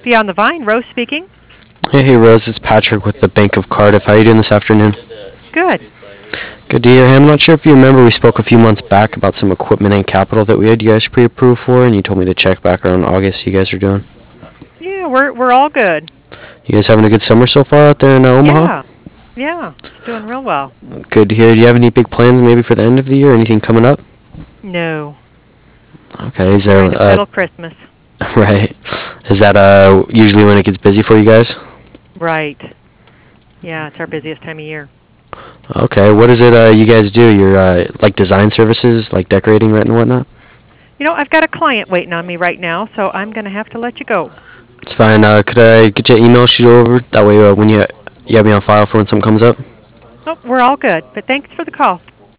Beyond the Vine, Rose speaking. Hey, Rose, it's Patrick with the Bank of Cardiff. How are you doing this afternoon? Good. Good to hear. Hey, I'm not sure if you remember, we spoke a few months back about some equipment and capital that we had you guys pre-approved for, and you told me to check back around August. You guys are doing? Yeah, we're all good. You guys having a good summer so far out there in Omaha? Yeah. Yeah. It's doing real well. Good to hear. Do you have any big plans maybe for the end of the year? Anything coming up? No. Okay, is there Trying to fiddle Christmas. right? Is that usually when it gets busy for you guys? Right. Yeah, it's our busiest time of year. Okay, what is it you guys do? You're like design services, like decorating, right, and whatnot? I've got a client waiting on me right now, so I'm going to have to let you go. It's fine. Could I get your email shoot over? That way when you have me on file for when something comes up? Oh, we're all good, but thanks for the call.